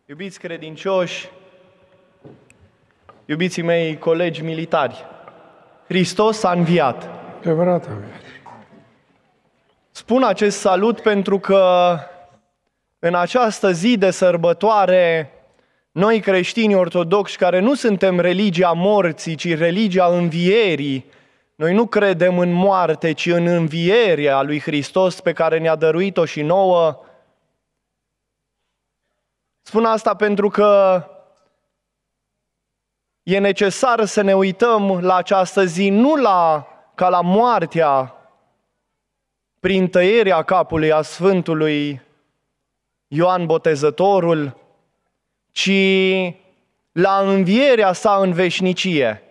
Iubiți credincioși, iubiții mei colegi militari, Hristos a înviat. Adevărat a înviat. Spun acest salut pentru că în această zi de sărbătoare, noi creștini ortodoxi care nu suntem religia morții, ci religia învierii, noi nu credem în moarte, ci în învierea lui Hristos pe care ne-a dăruit-o și nouă. Spun asta pentru că e necesar să ne uităm la această zi nu ca la moartea prin tăierea capului a Sfântului Ioan Botezătorul, ci la învierea sa în veșnicie.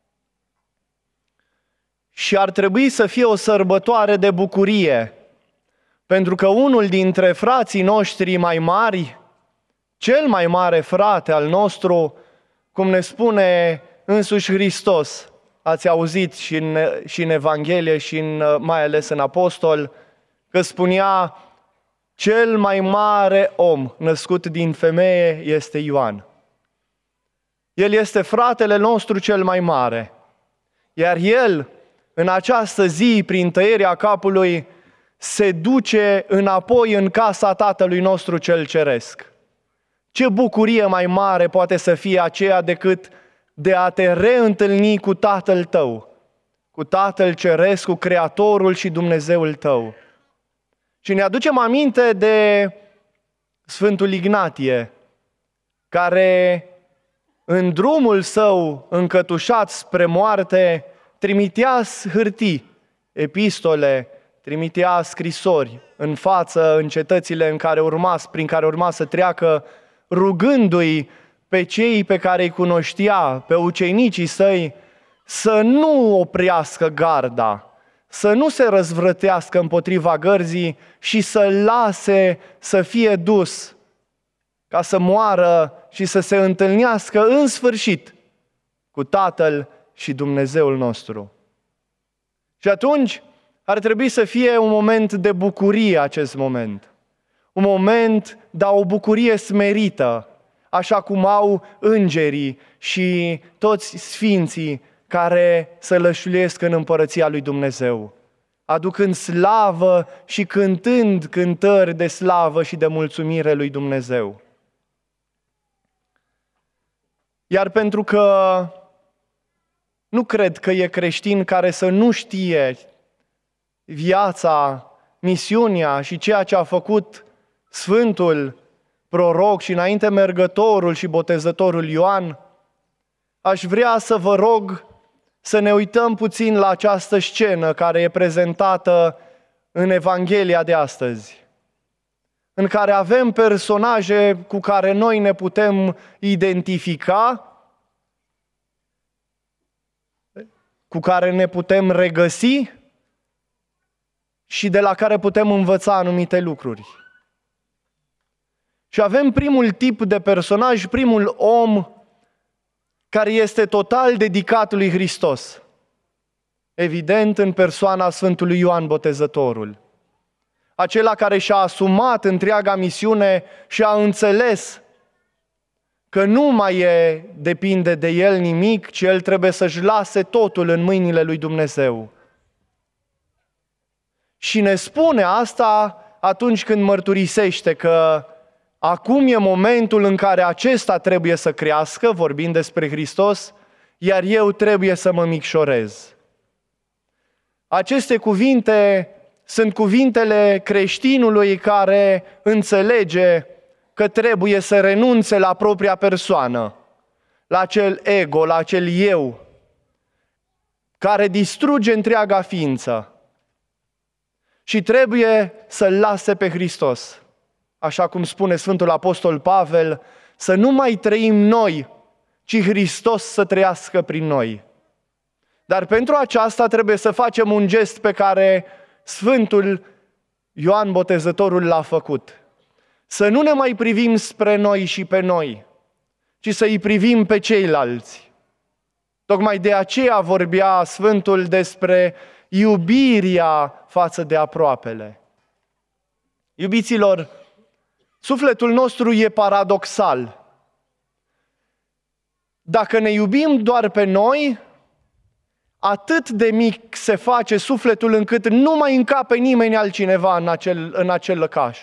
Și ar trebui să fie o sărbătoare de bucurie, pentru că unul dintre frații noștri mai mari, cel mai mare frate al nostru, cum ne spune însuși Hristos, ați auzit și în Evanghelie și mai ales în Apostol, că spunea: cel mai mare om născut din femeie este Ioan. El este fratele nostru cel mai mare. Iar el, în această zi, prin tăierea capului, se duce înapoi în casa Tatălui nostru cel ceresc. Ce bucurie mai mare poate să fie aceea decât de a te reîntâlni cu Tatăl tău, cu Tatăl ceresc, cu Creatorul și Dumnezeul tău. Și ne aducem aminte de Sfântul Ignatie, care în drumul său încătușat spre moarte trimitea hârtii, epistole, trimitea scrisori în față, în cetățile prin care urma să treacă, rugându-i pe cei pe care îi cunoștea, pe ucenicii săi, să nu oprească garda, să nu se răzvrătească împotriva gărzii și să-l lase să fie dus, ca să moară și să se întâlnească în sfârșit cu Tatăl și Dumnezeul nostru. Și atunci ar trebui să fie un moment de bucurie acest moment. Un moment, dar o bucurie smerită, așa cum au îngerii și toți sfinții care se lășluiesc în împărăția lui Dumnezeu, aducând slavă și cântând cântări de slavă și de mulțumire lui Dumnezeu. Iar pentru că nu cred că e creștin care să nu știe viața, misiunea și ceea ce a făcut Sfântul Proroc și înainte mergătorul și botezătorul Ioan, aș vrea să vă rog să ne uităm puțin la această scenă care e prezentată în Evanghelia de astăzi, în care avem personaje cu care noi ne putem identifica, cu care ne putem regăsi și de la care putem învăța anumite lucruri. Și avem primul tip de personaj, primul om care este total dedicat lui Hristos. Evident, în persoana Sfântului Ioan Botezătorul. Acela care și-a asumat întreaga misiune și a înțeles că nu mai depinde de el nimic, ci el trebuie să-și lase totul în mâinile lui Dumnezeu. Și ne spune asta atunci când mărturisește că acum e momentul în care acesta trebuie să crească, vorbind despre Hristos, iar eu trebuie să mă micșorez. Aceste cuvinte sunt cuvintele creștinului care înțelege că trebuie să renunțe la propria persoană, la acel ego, la acel eu, care distruge întreaga ființă și trebuie să-L lase pe Hristos. Așa cum spune Sfântul Apostol Pavel, să nu mai trăim noi, ci Hristos să trăiască prin noi. Dar pentru aceasta trebuie să facem un gest pe care Sfântul Ioan Botezătorul l-a făcut. Să nu ne mai privim spre noi și pe noi, ci să îi privim pe ceilalți. Tocmai de aceea vorbea Sfântul despre iubirea față de aproapele. Iubiților, Sufletul nostru e paradoxal. Dacă ne iubim doar pe noi, atât de mic se face sufletul încât nu mai încape nimeni altcineva în acel lăcaș.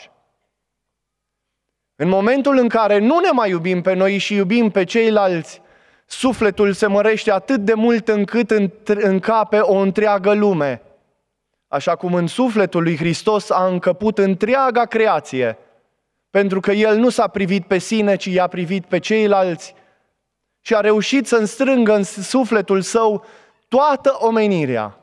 În momentul în care nu ne mai iubim pe noi și iubim pe ceilalți, sufletul se mărește atât de mult încât încape o întreagă lume. Așa cum în sufletul lui Hristos a încăput întreaga creație, pentru că El nu s-a privit pe sine, ci i-a privit pe ceilalți și a reușit să înstrângă în sufletul Său toată omenirea.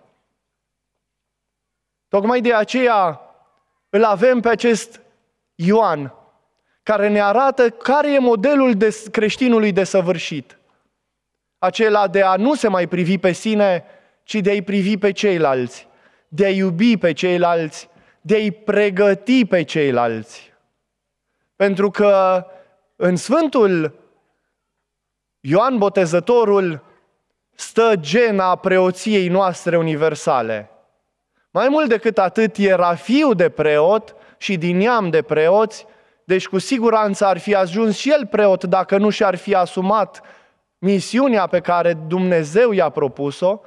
Tocmai de aceea îl avem pe acest Ioan, care ne arată care e modelul creștinului desăvârșit. Acela de a nu se mai privi pe sine, ci de a-i privi pe ceilalți, de a iubi pe ceilalți, de a-i pregăti pe ceilalți. Pentru că în Sfântul Ioan Botezătorul stă gena preoției noastre universale. Mai mult decât atât, era fiu de preot și din neam de preoți, deci cu siguranță ar fi ajuns și el preot dacă nu și-ar fi asumat misiunea pe care Dumnezeu i-a propus-o.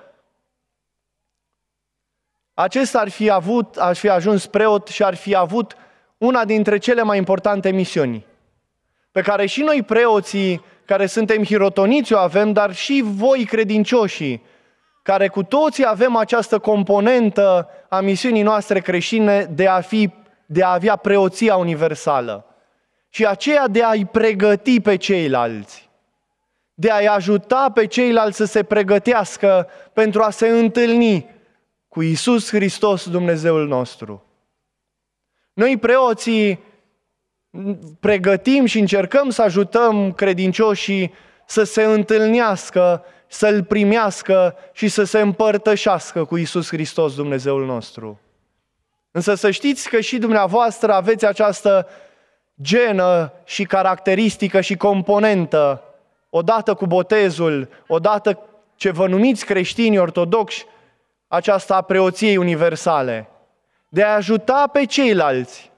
Acesta ar fi ajuns preot și ar fi avut una dintre cele mai importante misiuni, pe care și noi preoții care suntem hirotoniți o avem, dar și voi credincioșii, care cu toții avem această componentă a misiunii noastre creștine de a avea preoția universală și aceea de a-i pregăti pe ceilalți, de a-i ajuta pe ceilalți să se pregătească pentru a se întâlni cu Iisus Hristos, Dumnezeul nostru. Noi preoții pregătim și încercăm să ajutăm credincioșii să se întâlnească, să-L primească și să se împărtășească cu Iisus Hristos, Dumnezeul nostru. Însă să știți că și dumneavoastră aveți această genă și caracteristică și componentă, odată cu botezul, odată ce vă numiți creștini ortodoxi, aceasta a preoției universale, de a ajuta pe ceilalți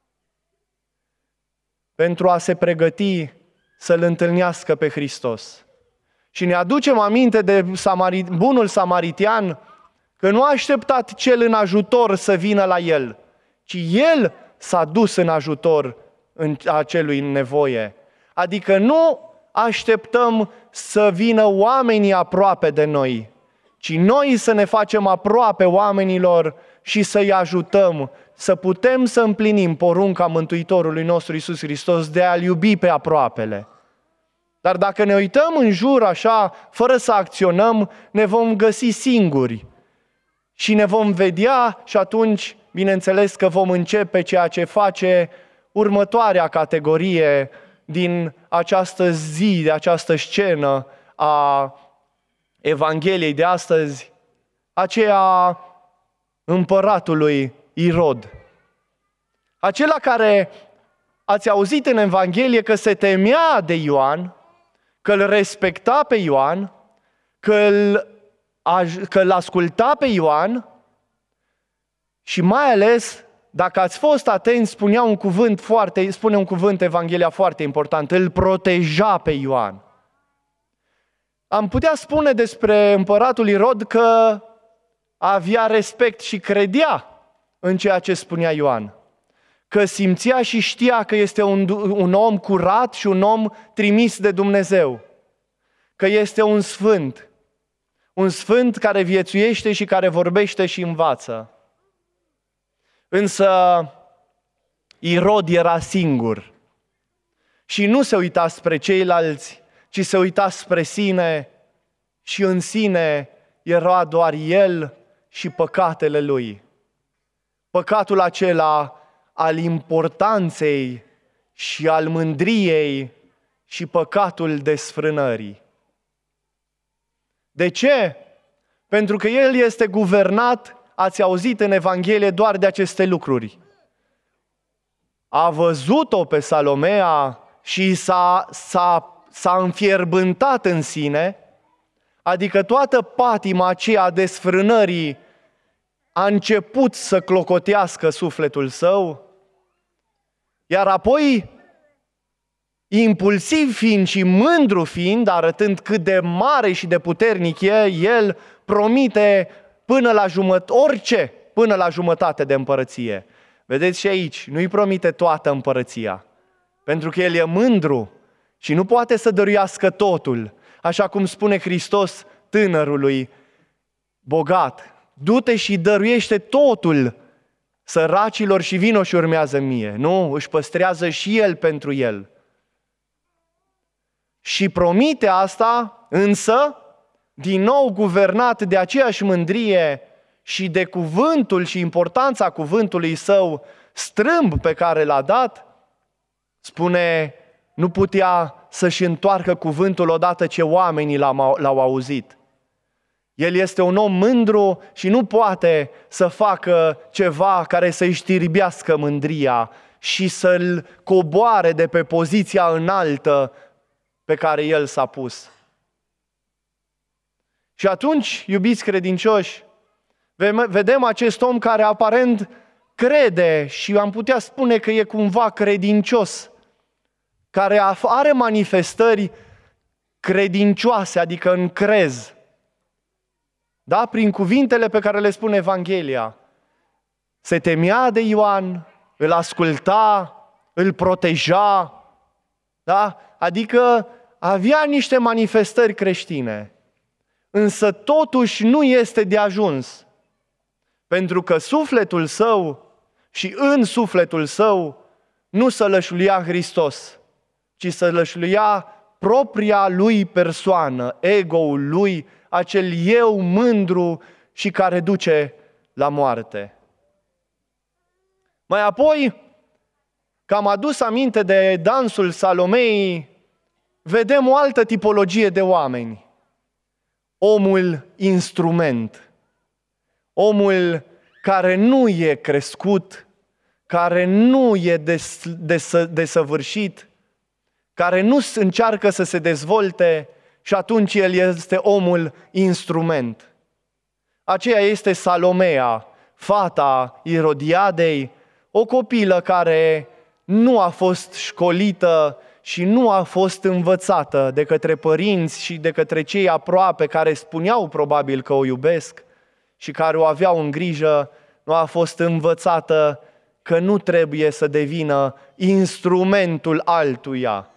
pentru a se pregăti să-L întâlnească pe Hristos. Și ne aducem aminte de bunul samaritean că nu a așteptat cel în ajutor să vină la el, ci el s-a dus în ajutor acelui în nevoie. Adică nu așteptăm să vină oamenii aproape de noi, ci noi să ne facem aproape oamenilor și să-i ajutăm să putem să împlinim porunca Mântuitorului nostru Iisus Hristos de a-L iubi pe aproapele. Dar dacă ne uităm în jur așa, fără să acționăm, ne vom găsi singuri și ne vom vedea și atunci, bineînțeles că vom începe ceea ce face următoarea categorie din această zi, de această scenă a Evangheliei de astăzi, aceea împăratului Irod. Acela care ați auzit în Evanghelie că se temea de Ioan, că îl respecta pe Ioan, că îl asculta pe Ioan și mai ales, dacă ați fost atenți, spune un cuvânt Evanghelia foarte important, îl proteja pe Ioan. Am putea spune despre împăratul Irod că avea respect și credea în ceea ce spunea Ioan, că simțea și știa că este un om curat și un om trimis de Dumnezeu, că este un sfânt care viețuiește și care vorbește și învață. Însă Irod era singur și nu se uita spre ceilalți, ci se uita spre sine și în sine era doar el și păcatele lui. Păcatul acela al importanței și al mândriei și păcatul desfrânării. De ce? Pentru că el este guvernat, ați auzit în Evanghelie, doar de aceste lucruri. A văzut-o pe Salomea și s-a înfierbântat în sine, adică toată patima aceea a desfrânării a început să clocotească sufletul său, Iar apoi, impulsiv fiind și mândru fiind, arătând cât de mare și de puternic e, el promite orice până la jumătate de împărăție. Vedeți și aici, nu-i promite toată împărăția, pentru că el e mândru și nu poate să dăruiască totul, așa cum spune Hristos tânărului bogat: du-te și dăruiește totul săracilor și vino și urmează mie. Nu, își păstrează și el pentru el. Și promite asta, însă, din nou guvernat de aceeași mândrie și de cuvântul și importanța cuvântului său strâmb pe care l-a dat, spune, nu putea să-și întoarcă cuvântul odată ce oamenii l-au auzit. El este un om mândru și nu poate să facă ceva care să-i știrbească mândria și să-l coboare de pe poziția înaltă pe care el s-a pus. Și atunci, iubiți credincioși, vedem acest om care aparent crede și am putea spune că e cumva credincios, care are manifestări credincioase, adică încrez. Da? Prin cuvintele pe care le spune Evanghelia. Se temea de Ioan, îl asculta, îl proteja, da? Adică avea niște manifestări creștine. Însă totuși nu este de ajuns, pentru că sufletul său și în sufletul său nu sălășluia Hristos, ci sălășluia propria lui persoană, ego-ul lui, acel eu mândru și care duce la moarte. Mai apoi, că am adus aminte de dansul Salomei, vedem o altă tipologie de oameni. Omul instrument, omul care nu e crescut, care nu e desăvârșit, care nu încearcă să se dezvolte și atunci el este omul instrument. Aceea este Salomea, fata Irodiadei, o copilă care nu a fost școlită și nu a fost învățată de către părinți și de către cei aproape care spuneau probabil că o iubesc și care o aveau în grijă, nu a fost învățată că nu trebuie să devină instrumentul altuia.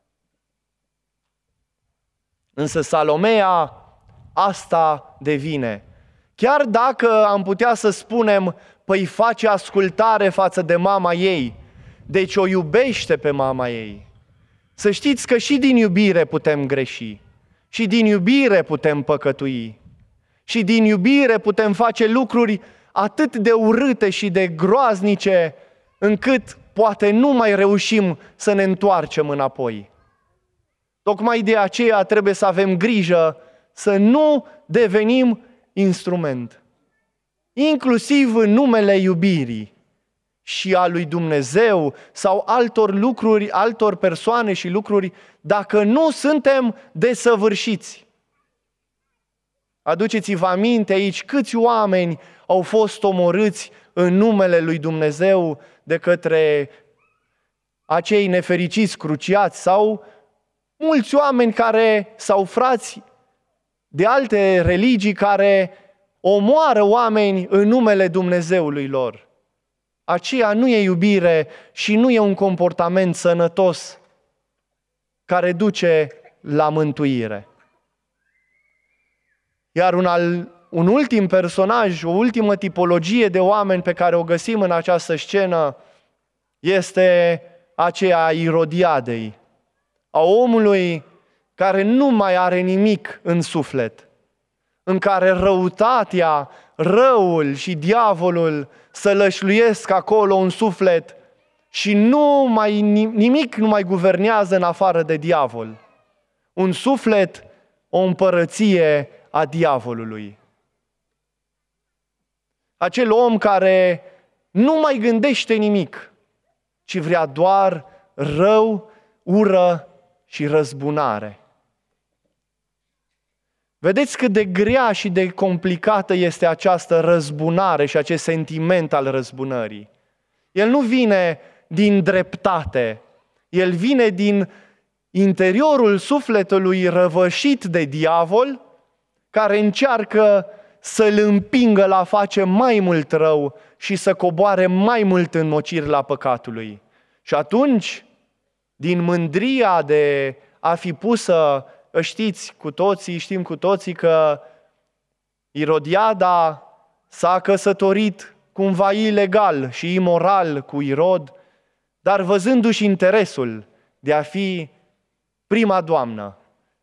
Însă Salomea asta devine. Chiar dacă am putea să spunem, păi face ascultare față de mama ei, deci o iubește pe mama ei. Să știți că și din iubire putem greși, și din iubire putem păcătui, și din iubire putem face lucruri atât de urâte și de groaznice, încât poate nu mai reușim să ne întoarcem înapoi. Tocmai de aceea trebuie să avem grijă să nu devenim instrument, inclusiv în numele iubirii și a lui Dumnezeu sau altor lucruri, altor persoane și lucruri, dacă nu suntem desăvârșiți. Aduceți-vă aminte aici câți oameni au fost omorâți în numele lui Dumnezeu de către acei nefericiți cruciați sau mulți oameni care, sau frați de alte religii care omoară oameni în numele Dumnezeului lor. Aceea nu e iubire și nu e un comportament sănătos care duce la mântuire. Iar un ultim personaj, o ultimă tipologie de oameni pe care o găsim în această scenă este aceea a Irodiadei, a omului care nu mai are nimic în suflet, în care răutatea, răul și diavolul sălășluiesc acolo în suflet și nimic nu mai guvernează în afară de diavol. Un suflet, o împărăție a diavolului. Acel om care nu mai gândește nimic, ci vrea doar rău, ură și răzbunare. Vedeți cât de grea și de complicată este această răzbunare și acest sentiment al răzbunării. El nu vine din dreptate. El vine din interiorul sufletului răvășit de diavol, care încearcă să-l împingă la a face mai mult rău și să coboare mai mult în mocirla păcatului. Și atunci, din mândria de a fi pusă, știm cu toții că Irodiada s-a căsătorit cumva ilegal și imoral cu Irod, dar văzându-și interesul de a fi prima doamnă,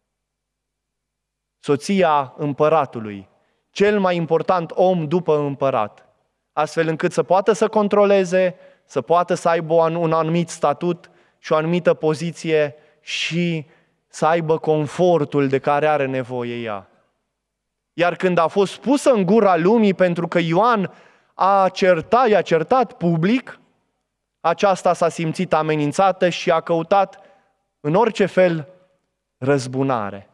soția împăratului, cel mai important om după împărat, astfel încât să poată să controleze, să poată să aibă un anumit statut și o anumită poziție și să aibă confortul de care are nevoie ea. Iar când a fost pusă în gura lumii pentru că Ioan i-a certat public, aceasta s-a simțit amenințată și a căutat în orice fel răzbunare.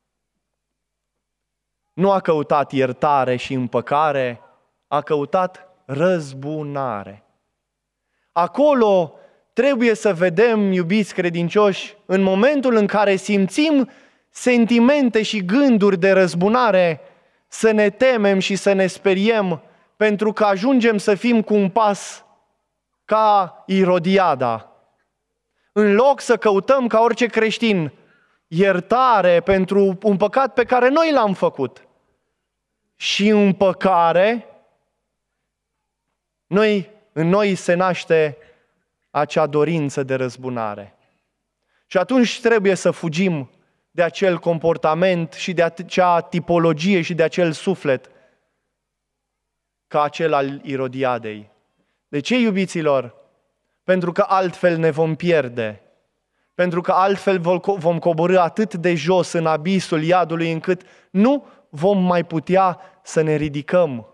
Nu a căutat iertare și împăcare, a căutat răzbunare. Acolo trebuie să vedem, iubiți credincioși, în momentul în care simțim sentimente și gânduri de răzbunare, să ne temem și să ne speriem, pentru că ajungem să fim cu un pas ca Irodiada. În loc să căutăm ca orice creștin iertare pentru un păcat pe care noi l-am făcut și împăcare, în noi se naște acea dorință de răzbunare. Și atunci trebuie să fugim de acel comportament și de acea tipologie și de acel suflet ca acel al Irodiadei. De ce, iubiților? Pentru că altfel ne vom pierde. Pentru că altfel vom coborî atât de jos în abisul iadului încât nu vom mai putea să ne ridicăm.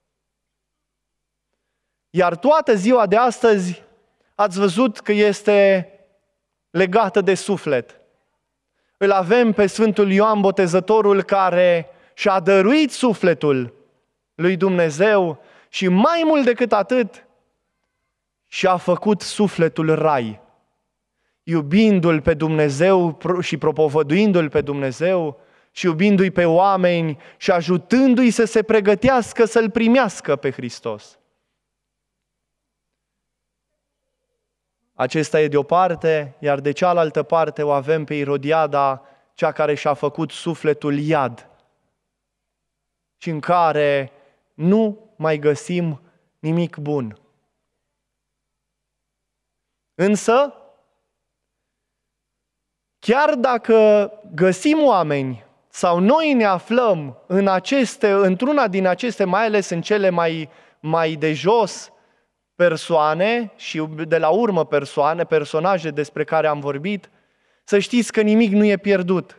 Iar toată ziua de astăzi ați văzut că este legată de suflet. Îl avem pe Sfântul Ioan Botezătorul care și-a dăruit sufletul lui Dumnezeu și mai mult decât atât și-a făcut sufletul rai, iubindu-L pe Dumnezeu și propovăduindu-L pe Dumnezeu și iubindu-i pe oameni și ajutându-i să se pregătească să-L primească pe Hristos. Acesta e de o parte, iar de cealaltă parte o avem pe Irodiada, cea care și-a făcut sufletul iad și în care nu mai găsim nimic bun. Însă, chiar dacă găsim oameni sau noi ne aflăm într-una din aceste, mai ales în cele mai de jos, persoane și de la urmă personaje despre care am vorbit, să știți că nimic nu e pierdut.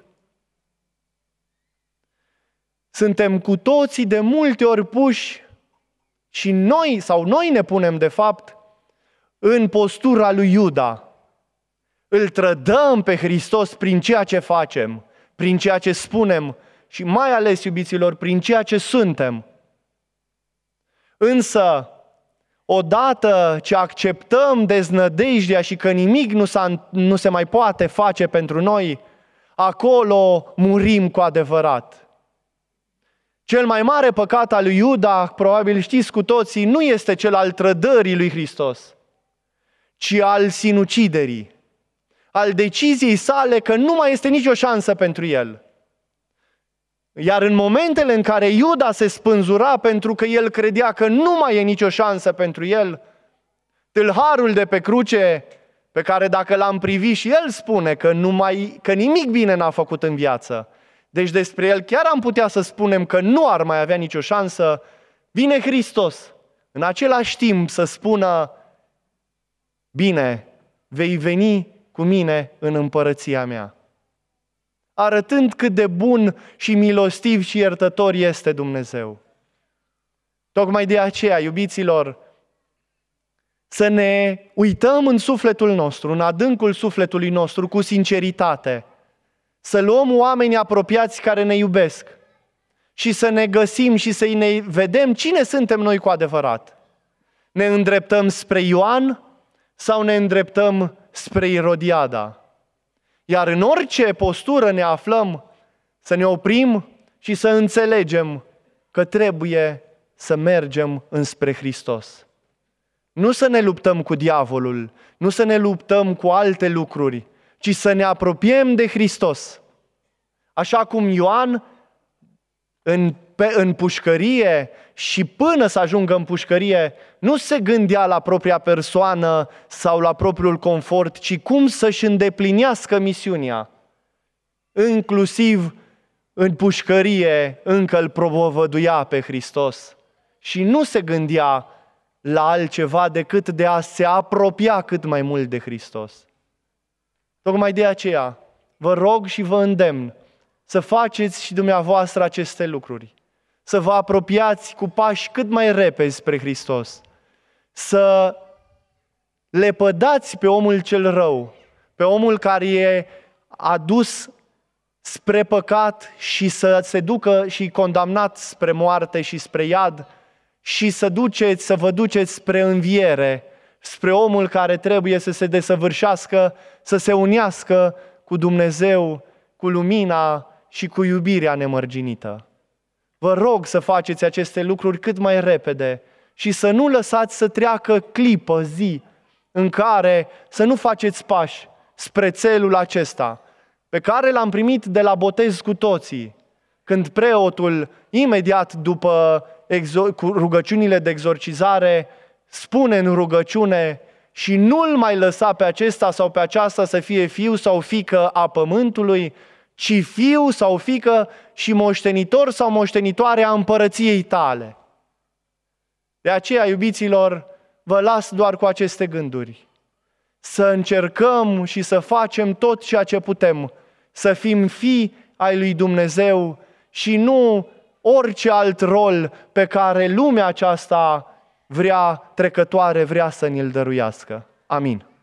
Suntem cu toții de multe ori puși și noi ne punem de fapt în postura lui Iuda. Îl trădăm pe Hristos prin ceea ce facem, prin ceea ce spunem și mai ales, iubiților, prin ceea ce suntem. Însă, odată ce acceptăm deznădejdea și că nimic nu se mai poate face pentru noi, acolo murim cu adevărat. Cel mai mare păcat al lui Iuda, probabil știți cu toții, nu este cel al trădării lui Hristos, ci al sinuciderii, al deciziei sale că nu mai este nicio șansă pentru el. Iar în momentele în care Iuda se spânzura pentru că el credea că nu mai e nicio șansă pentru el, tâlharul de pe cruce, pe care dacă l-am privit și el spune că nimic bine n-a făcut în viață, deci despre el chiar am putea să spunem că nu ar mai avea nicio șansă, vine Hristos în același timp să spună: bine, vei veni cu mine în împărăția mea. Arătând cât de bun și milostiv și iertător este Dumnezeu. Tocmai de aceea, iubiților, să ne uităm în sufletul nostru, în adâncul sufletului nostru, cu sinceritate, să luăm oamenii apropiați care ne iubesc și să ne găsim și să ne vedem cine suntem noi cu adevărat. Ne îndreptăm spre Ioan, sau ne îndreptăm spre Irodiada? Iar în orice postură ne aflăm, să ne oprim și să înțelegem că trebuie să mergem înspre Hristos. Nu să ne luptăm cu diavolul, nu să ne luptăm cu alte lucruri, ci să ne apropiem de Hristos. Așa cum Ioan în pușcărie și până să ajungă în pușcărie nu se gândea la propria persoană sau la propriul confort, ci cum să-și îndeplinească misiunea. Inclusiv în pușcărie încă îl propovăduia pe Hristos și nu se gândea la altceva decât de a se apropia cât mai mult de Hristos. Tocmai de aceea vă rog și vă îndemn să faceți și dumneavoastră aceste lucruri, să vă apropiați cu pași cât mai repezi spre Hristos, să lepădați pe omul cel rău, pe omul care e adus spre păcat și să se ducă și condamnat spre moarte și spre iad și să vă duceți spre înviere, spre omul care trebuie să se desăvârșească, să se unească cu Dumnezeu, cu lumina și cu iubirea nemărginită. Vă rog să faceți aceste lucruri cât mai repede și să nu lăsați să treacă clipă, zi, în care să nu faceți pași spre țelul acesta, pe care l-am primit de la botez cu toții, când preotul, imediat după cu rugăciunile de exorcizare, spune în rugăciune: și nu-l mai lăsa pe acesta sau pe aceasta să fie fiu sau fiică a pământului, ci fiu sau fiică și moștenitor sau moștenitoare a împărăției tale. De aceea, iubiților, vă las doar cu aceste gânduri. Să încercăm și să facem tot ceea ce putem, să fim fii ai lui Dumnezeu și nu orice alt rol pe care lumea aceasta trecătoare vrea să ne-l dăruiască. Amin.